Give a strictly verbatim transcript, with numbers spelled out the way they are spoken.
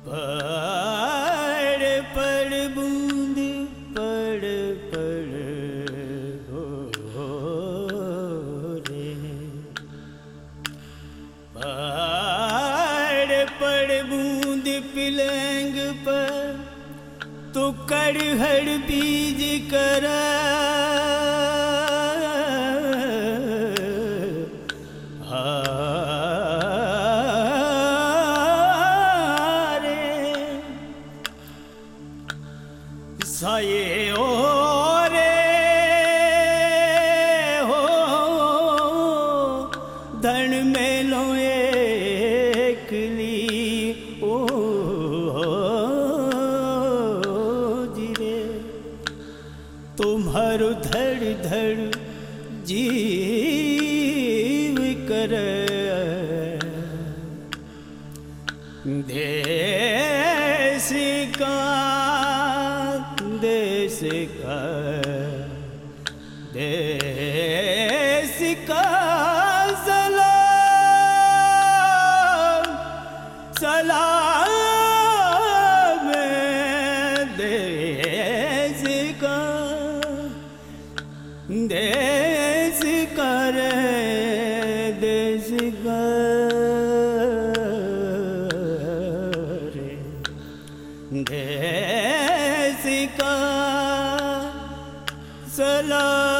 पड़ पड़ बूंद पड़ पड़ हो, हो रे। पड़ पड़ बूंद पिलेंग पर तो कड़हड़ बीज कर साये ओ रे हो धन में लो एकली ओ जिरे तुम्हारो धड़ धड़ जीव कर देश का देश का देश का सलाम सलाम देश का देश का रे देश का रे देश का सलाम।